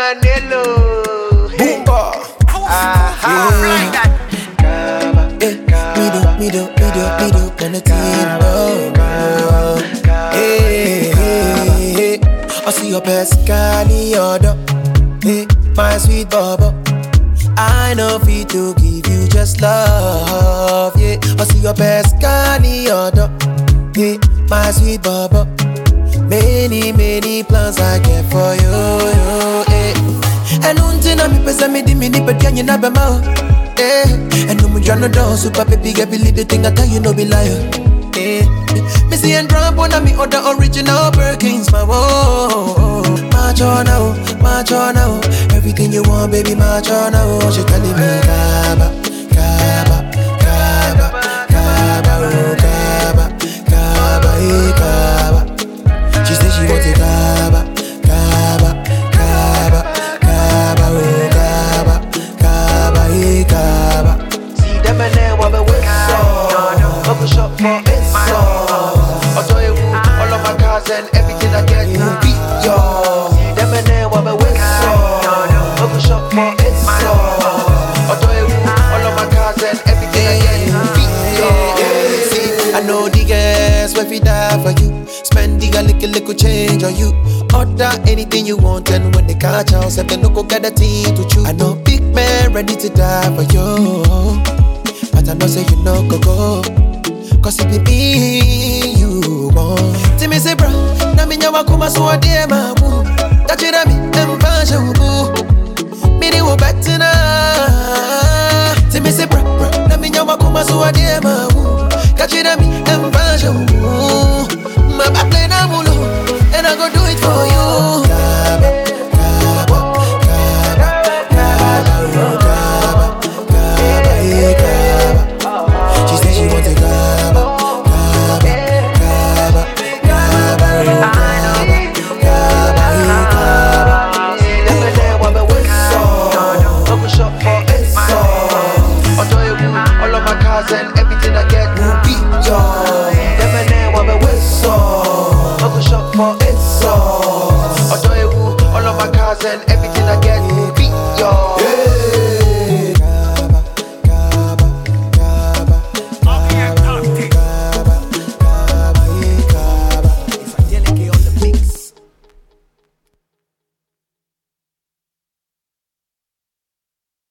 Manelo. Boomba. Me do, gonna team, no. Hey, I see your best Cali order. Hey, my sweet bubble. I know fit to give you just love. Yeah, I see your best Cali order. Hey, my sweet bubble. Many plans I get for you. Hey, and until I'm a me di but can you never know? And no much no down, super baby, get believe the thing I tell you no be liar. Me see and drop on me other original Birkins, my whoa. March on now, everything you want, baby, march on now. She telling me Kaba, Kaba, Kaba, Kaba, oh Kaba, Kaba, hey Kaba. She said she wants it Kaba, Kaba, Kaba, Kaba, oh Kaba, Kaba, hey Kaba. See them and then what we wait so. Bubble shop for it so. I'll tell you all of my cars and everything I get to beat yo. See them and then what we wait so. Bubble shop for it so. I'll tell you all of my cars and everything I get to beat yo. See, I know the girls will be there for you. Spend the little change on you. Order anything you want, and when they catch us, if they no go get a team to choose. I know big man ready to die for you, but I know say you no go. Cause it be me you want. Timmy say bro, na me nyawa kuma so ade ma mu. Tachira mi emfasha ubu. Me di wo betina. Timmy say bro, na me nyawa kuma so ade ma mu. Tachira mi emfasha ubu. My back play na mulu, and I go do it for you. Kaba, Kaba, Kaba, Kaba, oh Kaba, Kaba, hey Kaba. She said she wants a Kaba, Kaba, Kaba, Kaba, oh Kaba, Kaba, hey Kaba. See them and then what we wait so. Bubble shop for it so. I'll tell you all of my cars and everything I get will beat yo. See them and then what we wait so. Bubble shop for it so.